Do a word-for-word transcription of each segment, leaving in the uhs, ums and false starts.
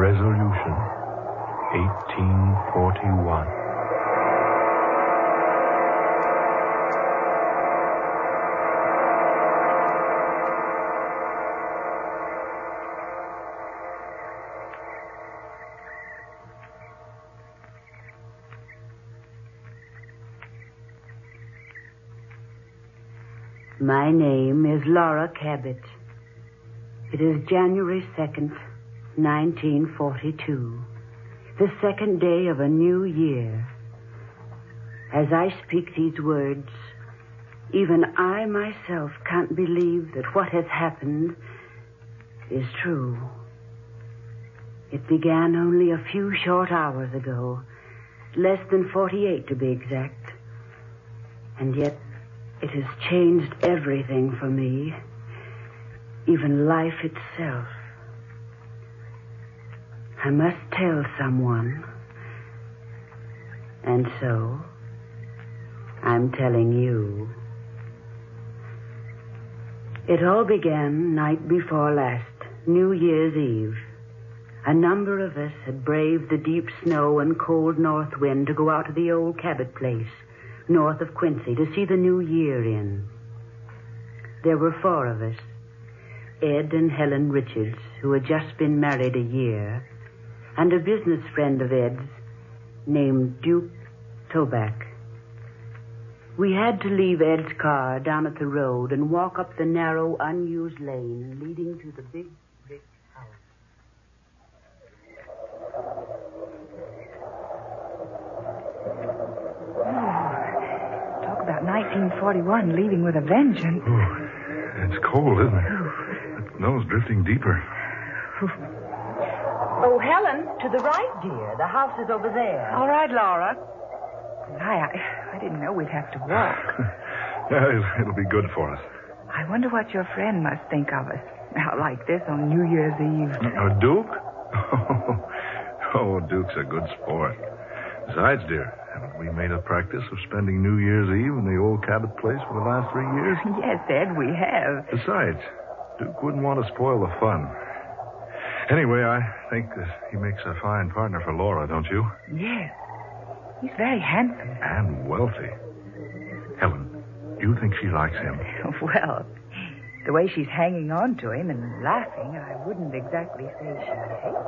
Resolution, eighteen forty-one. My name is Laura Cabot. It is January second, nineteen forty-two, the second day of a new year. As I speak these words, even I myself can't believe that what has happened is true. It began only a few short hours ago, less than forty-eight to be exact. And yet, it has changed everything for me, even life itself. I must tell someone. And so, I'm telling you. It all began night before last, New Year's Eve. A number of us had braved the deep snow and cold north wind to go out to the old Cabot place, north of Quincy, to see the new year in. There were four of us, Ed and Helen Richards, who had just been married a year, and a business friend of Ed's named Duke Toback. We had to leave Ed's car down at the road and walk up the narrow, unused lane leading to the big brick house. About nineteen forty-one, leaving with a vengeance. Oh, it's cold, isn't it? The snow's drifting deeper. Oh, Helen, to the right, dear. The house is over there. All right, Laura. I, I, I didn't know we'd have to walk. Yeah, it'll, it'll be good for us. I wonder what your friend must think of us, out like this on New Year's Eve. Uh, Duke? Oh, Duke's a good sport. Besides, dear, haven't we made a practice of spending New Year's Eve in the old Cabot place for the last three years? Yes, Ed, we have. Besides, Duke wouldn't want to spoil the fun. Anyway, I think that he makes a fine partner for Laura, don't you? Yes. He's very handsome. And wealthy. Helen, do you think she likes him? Well, the way she's hanging on to him and laughing, I wouldn't exactly say she hates him.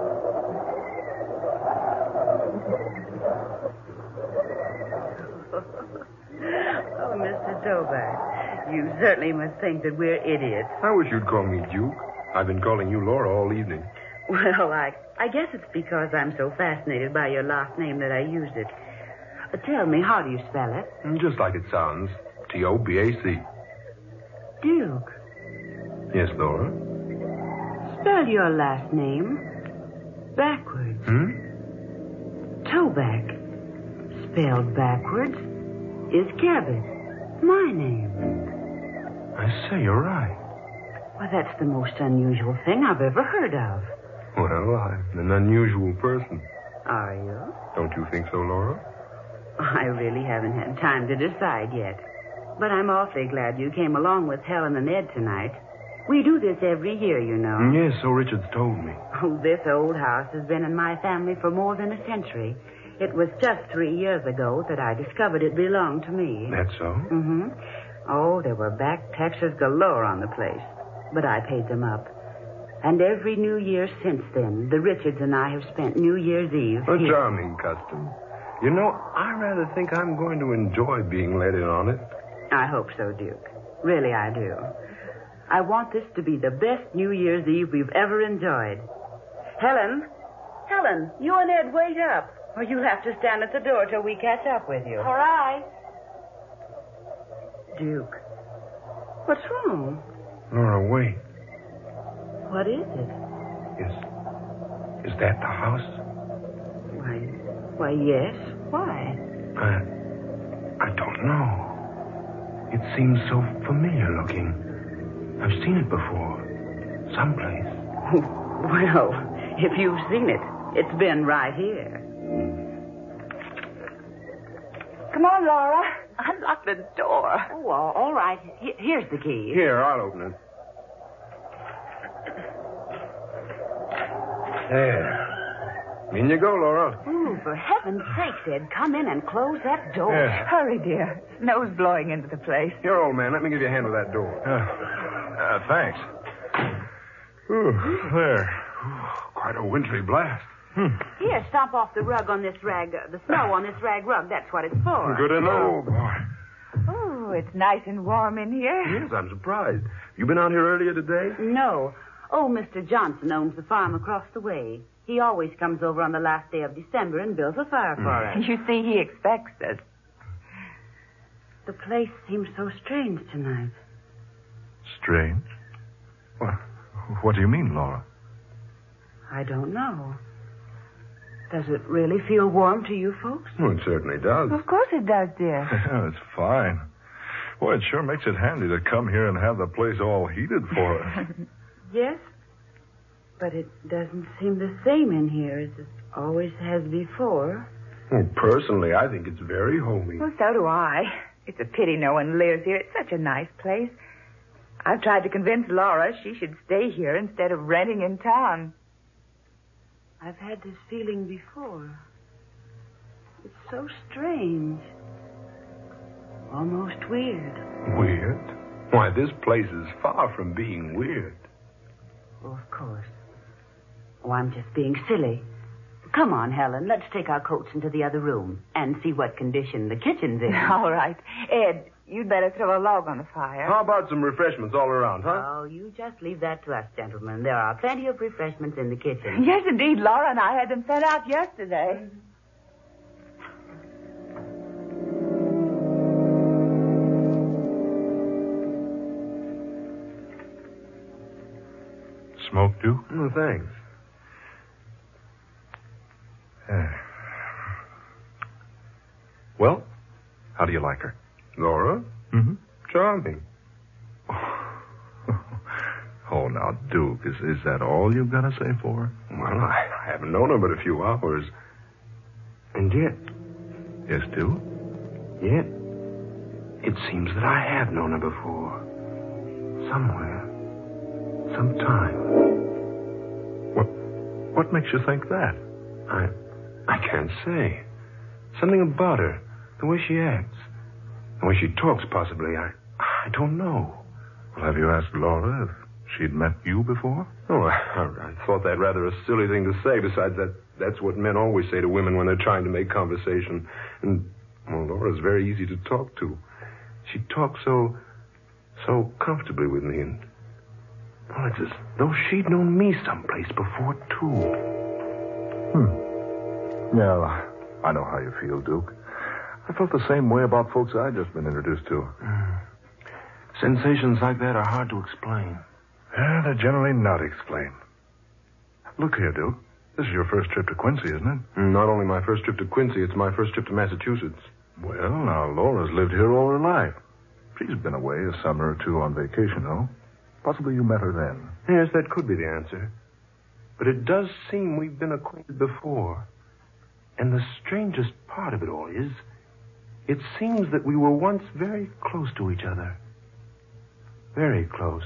Oh, Mister Toback, you certainly must think that we're idiots. I wish you'd call me Duke. I've been calling you Laura all evening. Well, I, I guess it's because I'm so fascinated by your last name that I used it. Uh, tell me, how do you spell it? Just like it sounds. T O B A C. Duke. Yes, Laura? Spell your last name backwards. Hmm? Toback, spelled backwards, is Cabot, my name. I say, you're right. Well, that's the most unusual thing I've ever heard of. Well, I'm an unusual person. Are you? Don't you think so, Laura? I really haven't had time to decide yet. But I'm awfully glad you came along with Helen and Ed tonight. We do this every year, you know. Yes, so Richards told me. Oh, this old house has been in my family for more than a century. It was just three years ago that I discovered it belonged to me. That's so? Mm-hmm. Oh, there were back taxes galore on the place. But I paid them up. And every New Year since then, the Richards and I have spent New Year's Eve A here. charming custom. You know, I rather think I'm going to enjoy being let in on it. I hope so, Duke. Really, I do. I want this to be the best New Year's Eve we've ever enjoyed. Helen, Helen, you and Ed wait up, or you'll have to stand at the door till we catch up with you. All right. Duke, what's wrong? Laura, wait. What is it? Is, is that the house? Why, why, yes. Why? I, I don't know. It seems so familiar looking. I've seen it before. Someplace. Well, if you've seen it, it's been right here. Come on, Laura. Unlock the door. Oh, all right. He- here's the key. Here, I'll open it. There. In you go, Laura. Ooh, for heaven's sake, Ed, come in and close that door. Yeah. Hurry, dear. Snow's blowing into the place. Here, old man, let me give you a hand with that door. Uh, uh, thanks. Ooh, there. Ooh, quite a wintry blast. Hmm. Here, stomp off the rug on this rag, uh, the snow on this rag rug. That's what it's for. Good to know. Oh, boy. Oh, it's nice and warm in here. Yes, I'm surprised. You been out here earlier today? No. Oh, Mister Johnson owns the farm across the way. He always comes over on the last day of December and builds a fire for us. You see, he expects us. The place seems so strange tonight. Strange? What, what do you mean, Laura? I don't know. Does it really feel warm to you folks? Well, it certainly does. Of course it does, dear. Yeah, it's fine. Boy, it sure makes it handy to come here and have the place all heated for us. Yes, but it doesn't seem the same in here as it always has before. Well, personally, I think it's very homey. Well, so do I. It's a pity no one lives here. It's such a nice place. I've tried to convince Laura she should stay here instead of renting in town. I've had this feeling before. It's so strange. Almost weird. Weird? Why, this place is far from being weird. Oh, of course. Oh, I'm just being silly. Come on, Helen. Let's take our coats into the other room and see what condition the kitchen's in. All right. Ed, you'd better throw a log on the fire. How about some refreshments all around, huh? Oh, you just leave that to us, gentlemen. There are plenty of refreshments in the kitchen. Yes, indeed. Laura and I had them sent out yesterday. Smoke, Duke? Oh, thanks. Yeah. Well, how do you like her? Laura? Mm-hmm. Charming. Oh, now, Duke, is, is that all you've got to say for her? Well, I, I haven't known her but a few hours. And yet, Yes, Duke? yet, it seems that I have known her before. Somewhere. Sometime. What, what makes you think that? I, I can't say. Something about her. The way she acts. The way she talks, possibly. I, I don't know. Well, have you asked Laura if she'd met you before? Oh, I, I thought that rather a silly thing to say. Besides, that that's what men always say to women when they're trying to make conversation. And, well, Laura's very easy to talk to. She talks so, so comfortably with me. And, well, it's as though she'd known me someplace before, too. Hmm. Yeah, I know how you feel, Duke. I felt the same way about folks I'd just been introduced to. Mm. Sensations like that are hard to explain. Yeah, they're generally not explained. Look here, Duke. This is your first trip to Quincy, isn't it? Mm, Not only my first trip to Quincy, it's my first trip to Massachusetts. Well, now, Laura's lived here all her life. She's been away a summer or two on vacation, though. Possibly you met her then. Yes, that could be the answer. But it does seem we've been acquainted before. And the strangest part of it all is, it seems that we were once very close to each other. Very close.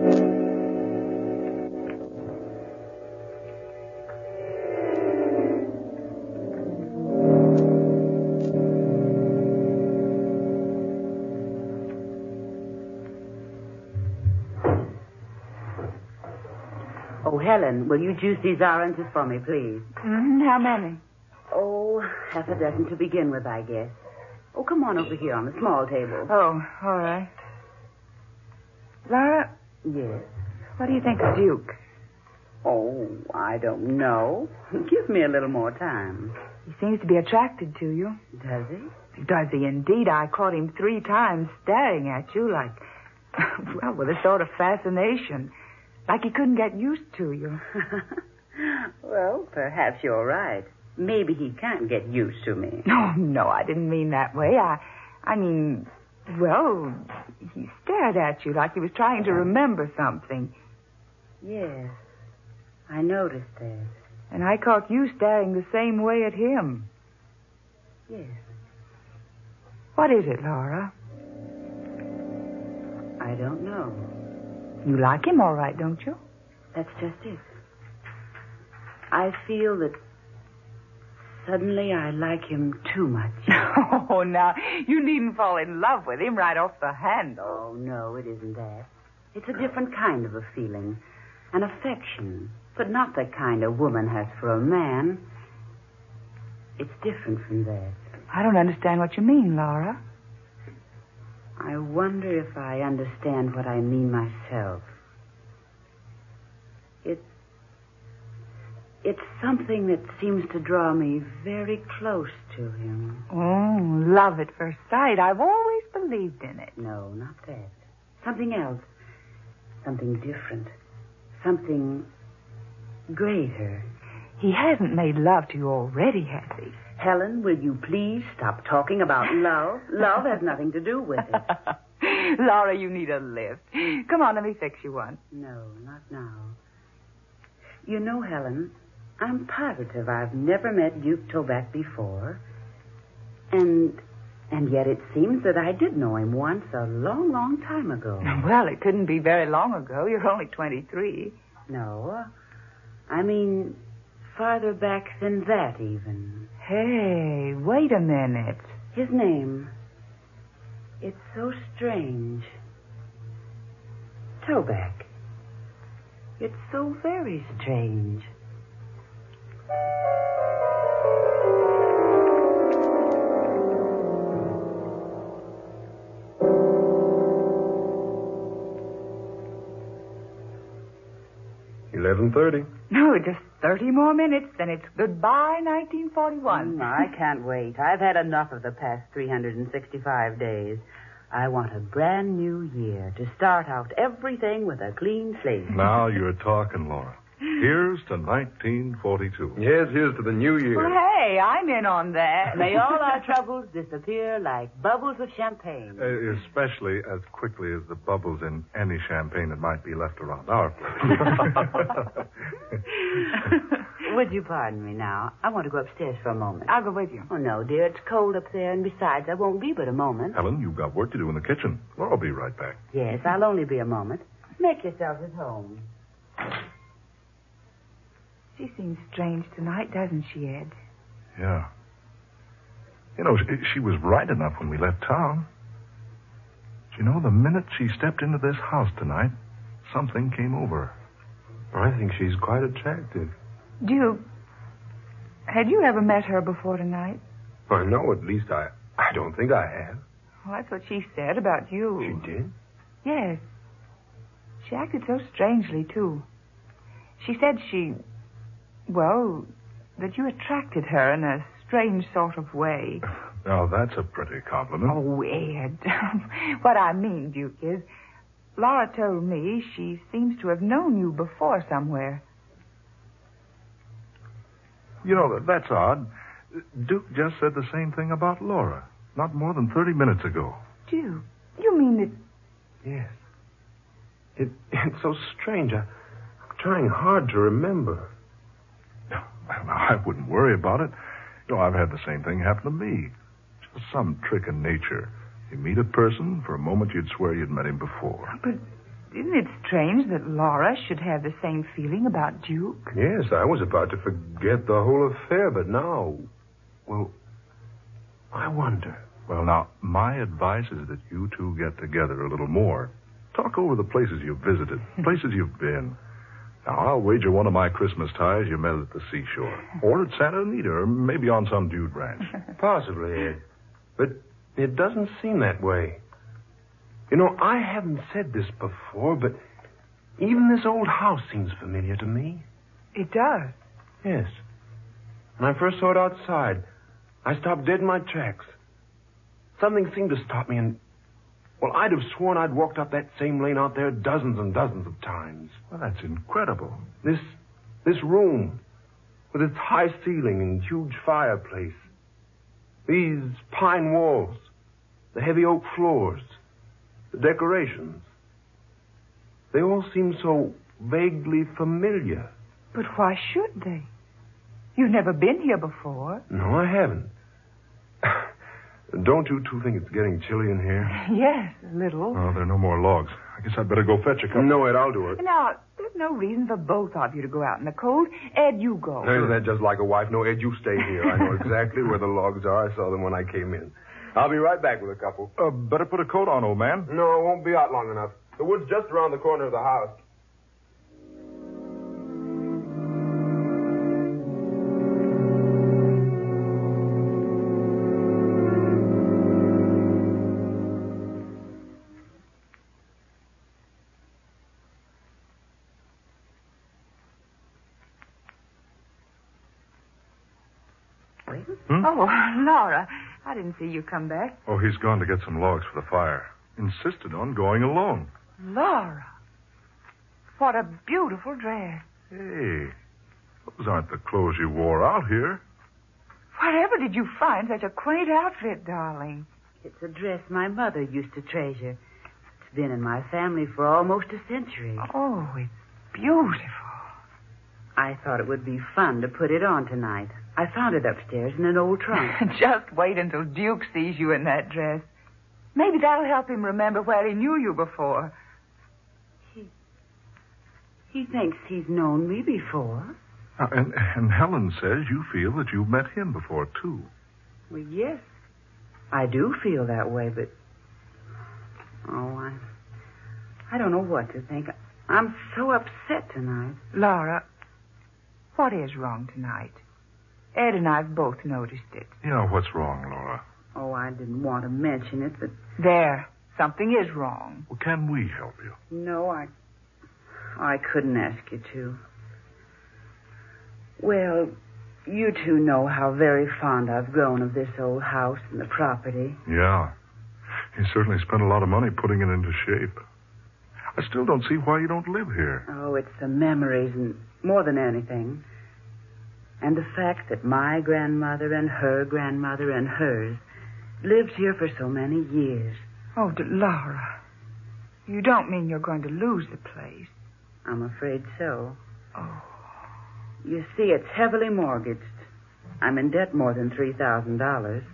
Oh, Helen, will you juice these oranges for me, please? Mm, how many? Oh, half a dozen to begin with, I guess. Oh, come on over here on the small table. Oh, all right. Laura, Yes. what do you think of Duke? Oh, I don't know. Give me a little more time. He seems to be attracted to you. Does he? Does he indeed? I caught him three times staring at you like, well, with a sort of fascination. Like he couldn't get used to you. Well, perhaps you're right. Maybe he can't get used to me. No, no, I didn't mean that way. I, I mean, well, he stared at you like he was trying to remember something. Yes, I noticed that. And I caught you staring the same way at him. Yes. What is it, Laura? I don't know. You like him all right, don't you? That's just it. I feel that suddenly I like him too much. Oh, now, you needn't fall in love with him right off the handle. Oh, no, it isn't that. It's a different kind of a feeling. An affection, but not the kind a woman has for a man. It's different from that. I don't understand what you mean, Laura. I wonder if I understand what I mean myself. It, it's something that seems to draw me very close to him. Oh, love at first sight. I've always believed in it. No, not that. Something else. Something different. Something greater. He hasn't made love to you already, has he? Helen, will you please stop talking about love? Love has nothing to do with it. Laura, you need a lift. Come on, let me fix you one. No, not now. You know, Helen, I'm positive I've never met Duke Toback before. And and yet it seems that I did know him once a long, long time ago. Well, it couldn't be very long ago. You're only twenty-three. No, I mean farther back than that even. Hey, wait a minute. His name. It's so strange. Toback. It's so very strange. eleven thirty. No, just thirty more minutes, then it's goodbye, nineteen forty-one. Mm, I can't wait. I've had enough of the past three hundred sixty-five days. I want a brand new year to start out everything with a clean slate. Now you're talking, Laura. Here's to nineteen forty-two. Yes, here's to the new year. Well, hey, I'm in on that. May all our troubles disappear like bubbles of champagne. Uh, especially as quickly as the bubbles in any champagne that might be left around our place. Would you pardon me now? I want to go upstairs for a moment. I'll go with you. Oh, no, dear. It's cold up there, and besides, I won't be but a moment. Helen, you've got work to do in the kitchen. Laura'll be right back. Yes, I'll only be a moment. Make yourselves at home. She seems strange tonight, doesn't she, Ed? Yeah. You know, she, she was right enough when we left town. You know, the minute she stepped into this house tonight, something came over her. I think she's quite attractive. Duke, had you ever met her before tonight? I know, at least I, I don't think I have. Well, that's what she said about you. She did? Yes. She acted so strangely, too. She said she... Well, that you attracted her in a strange sort of way. Now, that's a pretty compliment. Oh, Ed. What I mean, Duke, is Laura told me she seems to have known you before somewhere. You know, that's odd. Duke just said the same thing about Laura, not more than thirty minutes ago. Duke, you mean that... Yes. It, it's so strange. I, I'm trying hard to remember. Well, I wouldn't worry about it. You know, I've had the same thing happen to me. Just some trick in nature. You meet a person, for a moment you'd swear you'd met him before. But isn't it strange that Laura should have the same feeling about Duke? Yes, I was about to forget the whole affair, but now... Well, I wonder. Well, now, my advice is that you two get together a little more. Talk over the places you've visited, places you've been. Now, I'll wager one of my Christmas ties you met at the seashore. Or at Santa Anita, or maybe on some dude ranch. Possibly, Ed. But it doesn't seem that way. You know, I haven't said this before, but even this old house seems familiar to me. It does. Yes. When I first saw it outside, I stopped dead in my tracks. Something seemed to stop me, and... Well, I'd have sworn I'd walked up that same lane out there dozens and dozens of times. Well, that's incredible. This this room, with its high ceiling and huge fireplace. These pine walls, the heavy oak floors, the decorations. They all seem so vaguely familiar. But why should they? You've never been here before. No, I haven't. Don't you two think it's getting chilly in here? Yes, a little. Oh, there are no more logs. I guess I'd better go fetch a couple. No, Ed, I'll do it. Now, There's no reason for both of you to go out in the cold. Ed, you go. Isn't that just like a wife? No, Ed, you stay here. I know exactly where the logs are. I saw them when I came in. I'll be right back with a couple. Uh, better put a coat on, old man. No, it won't be out long enough. The wood's just around the corner of the house. Hmm? Oh, Laura, I didn't see you come back. Oh, he's gone to get some logs for the fire. Insisted on going alone. Laura, what a beautiful dress. Hey, those aren't the clothes you wore out here. Wherever did you find such a quaint outfit, darling? It's a dress my mother used to treasure. It's been in my family for almost a century. Oh, it's beautiful. I thought it would be fun to put it on tonight. I found it upstairs in an old trunk. Just wait until Duke sees you in that dress. Maybe that'll help him remember where he knew you before. He, he thinks he's known me before. Uh, and, and Helen says you feel that you've met him before, too. Well, yes, I do feel that way, but... Oh, I... I don't know what to think. I'm so upset tonight. Laura, what is wrong tonight? Ed and I've both noticed it. Yeah, what's wrong, Laura? Oh, I didn't want to mention it, but... There. Something is wrong. Well, can we help you? No, I... I couldn't ask you to. Well, you two know how very fond I've grown of this old house and the property. Yeah. You certainly spent a lot of money putting it into shape. I still don't see why you don't live here. Oh, it's the memories and more than anything. And the fact that my grandmother and her grandmother and hers lived here for so many years. Oh, d- Laura, you don't mean you're going to lose the place? I'm afraid so. Oh. You see, it's heavily mortgaged. I'm in debt more than three thousand dollars.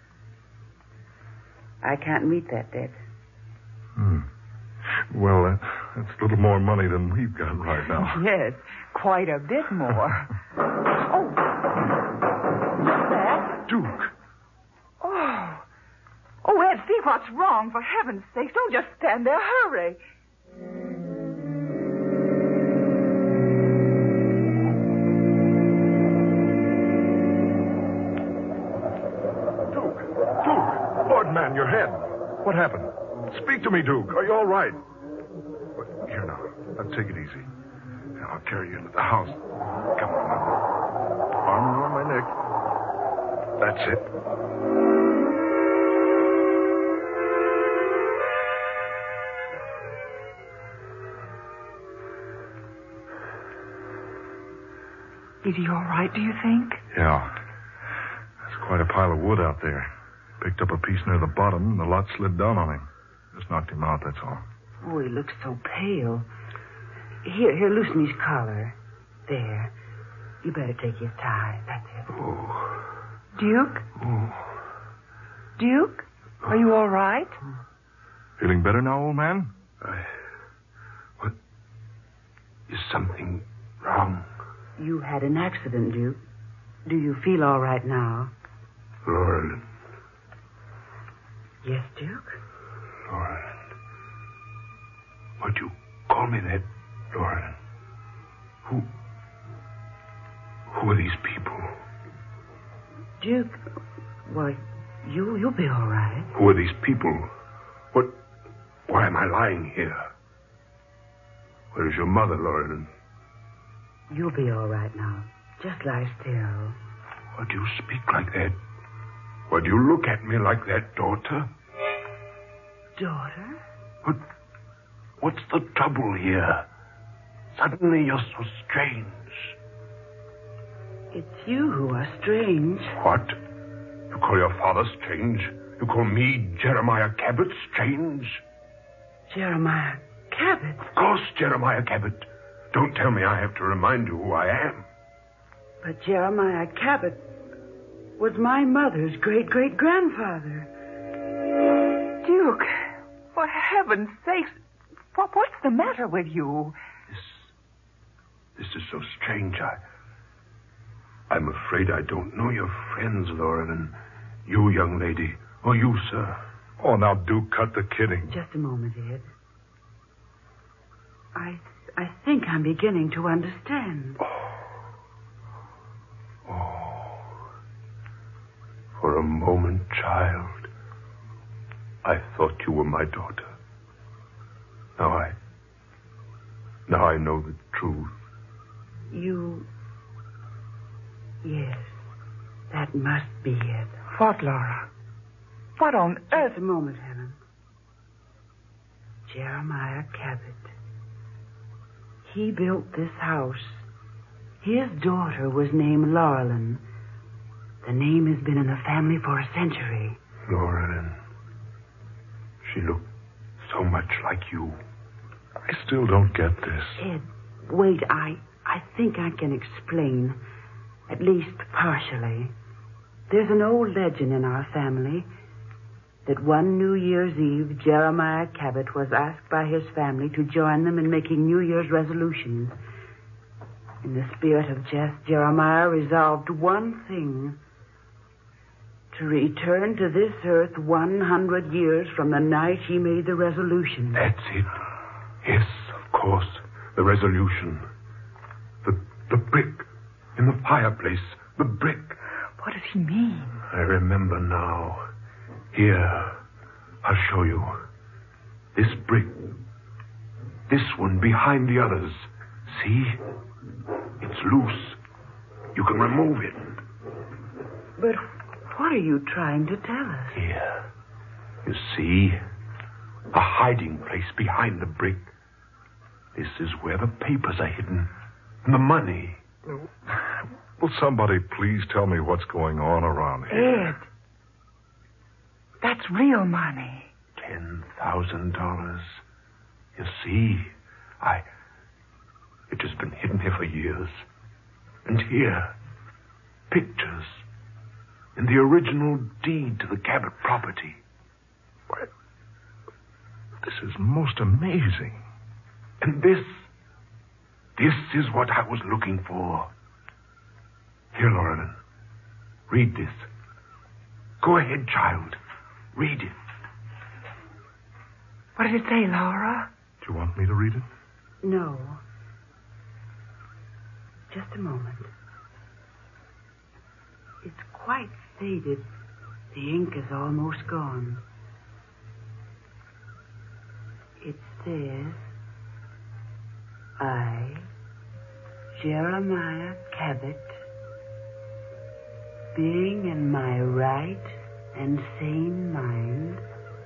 I can't meet that debt. Hmm. Well, uh, that's a little more money than we've got right now. Yes, quite a bit more. Oh, what's that? Duke. Oh. Oh, Ed, see what's wrong. For heaven's sake, don't just stand there. Hurry. Duke. Duke. Lord, man, your head. What happened? Speak to me, Duke. Are you all right? Well, here now. Now, take it easy. I'll carry you into the house. Come on now. Arm around my neck. That's it. Is he all right, do you think? Yeah. There's quite a pile of wood out there. Picked up a piece near the bottom, and the lot slid down on him. Just knocked him out, that's all. Oh, he looks so pale. Here, here, loosen his collar. There. You better take his tie. That's it. Oh. Duke? Oh. Duke? Are you all right? Feeling better now, old man? I... What? Is something wrong? You had an accident, Duke. Do you feel all right now? Lauren. Yes, Duke? Lauren. Why'd you call me that, Lauren? Who... Who are these people? Duke, why, you, you'll be all right. Who are these people? What... Why am I lying here? Where is your mother, Lauren? You'll be all right now. Just lie still. Why do you speak like that? Why do you look at me like that, daughter? Daughter? What... What's the trouble here? Suddenly you're so strange. It's you who are strange. What? You call your father strange? You call me, Jeremiah Cabot, strange? Jeremiah Cabot? Of course, Jeremiah Cabot. Don't tell me I have to remind you who I am. But Jeremiah Cabot was my mother's great-great-grandfather. Duke, for heaven's sakes, what, what's the matter with you? This This is so strange. I... I'm afraid I don't know your friends, Laurelin. You, young lady. Or you, sir. Oh, now, Duke, cut the kidding. Just a moment, Ed. I I think I'm beginning to understand. Oh. Oh. For a moment, child, I thought you were my daughter. Now I... Now I know the truth. You... Yes, that must be it. What, Laura? What on earth? Just a moment, Helen. Jeremiah Cabot. He built this house. His daughter was named Laurelin. The name has been in the family for a century. Laurelin. She looked so much like you. I still don't get this. Ed, wait, I, I think I can explain. At least partially. There's an old legend in our family that one New Year's Eve, Jeremiah Cabot was asked by his family to join them in making New Year's resolutions. In the spirit of jest, Jeremiah resolved one thing: to return to this earth one hundred years from the night he made the resolution. That's it. Yes, of course. The resolution. The, the brick in the fireplace. The brick. What does he mean? I remember now. Here, I'll show you. This brick. This one behind the others. See? It's loose. You can remove it. But what are you trying to tell us? Here. You see? A hiding place behind the brick. This is where the papers are hidden. And the money. Will somebody please tell me what's going on around here? Ed. That's real money. Ten thousand dollars. You see, I... It has been hidden here for years. And here, pictures. In the original deed to the Cabot property. What? This is most amazing. And this... This is what I was looking for. Here, Laurelin. Read this. Go ahead, child. Read it. What does it say, Laura? Do you want me to read it? No. Just a moment. It's quite faded. The ink is almost gone. It says, I, Jeremiah Cabot, being in my right and sane mind,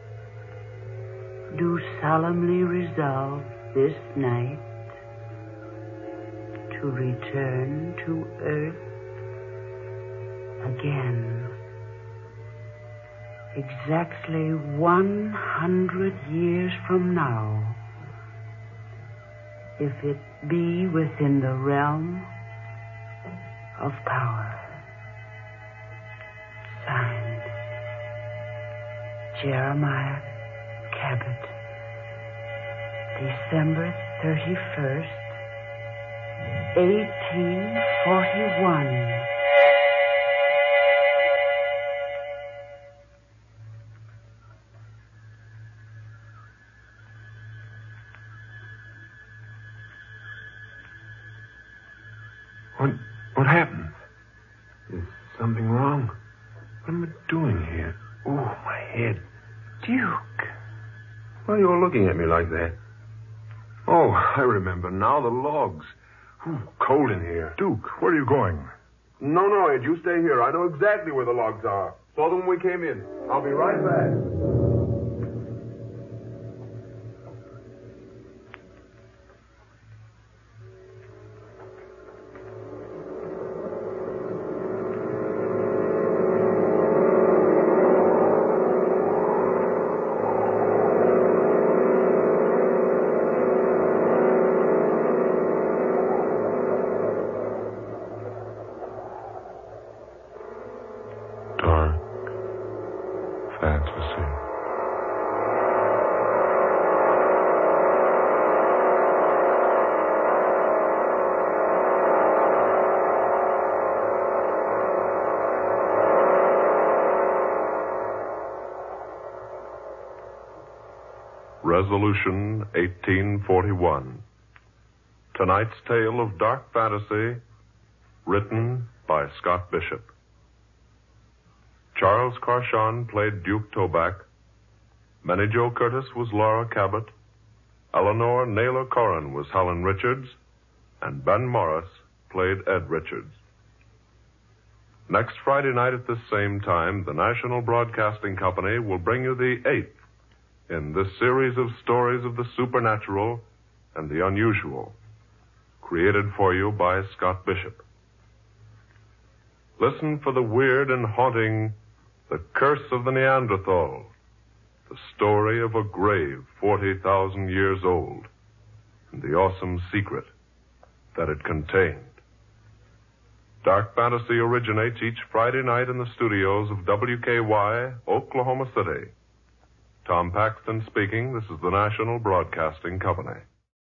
do solemnly resolve this night to return to earth again. Exactly one hundred years from now, if it be within the realm of power. Signed, Jeremiah Cabot. December thirty-first, eighteen forty-one. What, what happened? Is something wrong? What am I doing here? Oh, my head. Duke. Why are you all looking at me like that? Oh, I remember now, the logs. Ooh, cold in here. Duke, where are you going? No, no, Ed, you stay here. I know exactly where the logs are. Saw them when we came in. I'll be right back. Fantasy. Resolution eighteen forty-one. Tonight's tale of dark fantasy, written by Scott Bishop. Charles Carshon played Duke Toback. Minnie Jo Curtis was Laura Cabot. Eleanor Naylor Corrin was Helen Richards. And Ben Morris played Ed Richards. Next Friday night at this same time, the National Broadcasting Company will bring you the eighth in this series of stories of the supernatural and the unusual, created for you by Scott Bishop. Listen for the weird and haunting The Curse of the Neanderthal, the story of a grave forty thousand years old, and the awesome secret that it contained. Dark Fantasy originates each Friday night in the studios of W K Y, Oklahoma City. Tom Paxton speaking. This is the National Broadcasting Company.